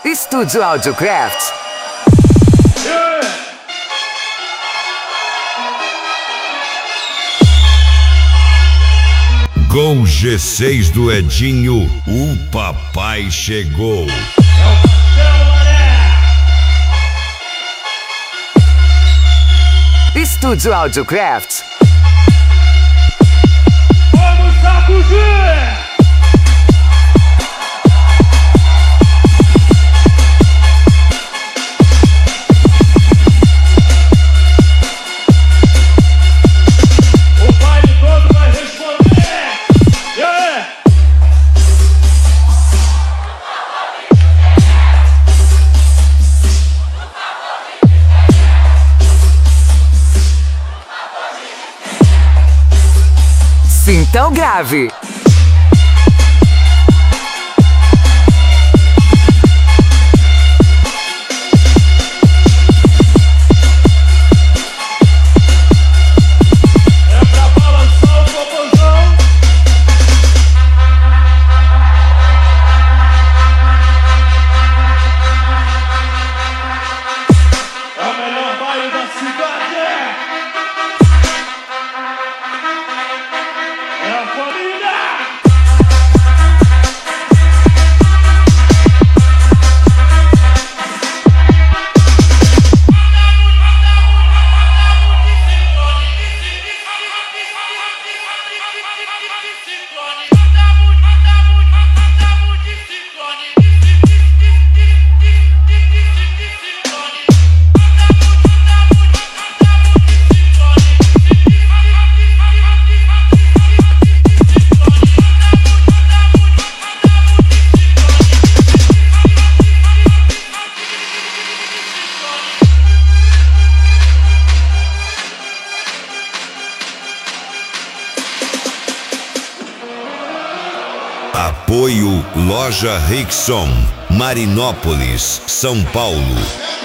Estúdio Audiocraft. Com G6 do Edinho, o papai chegou. Estúdio Audiocraft. Vamos sacudir! O baile todo vai responder! Yeah! Sinta o grave. É pra balançar o popozão! É o melhor baile da cidade! É a família! Apoio Loja Rickson, Marinópolis, São Paulo.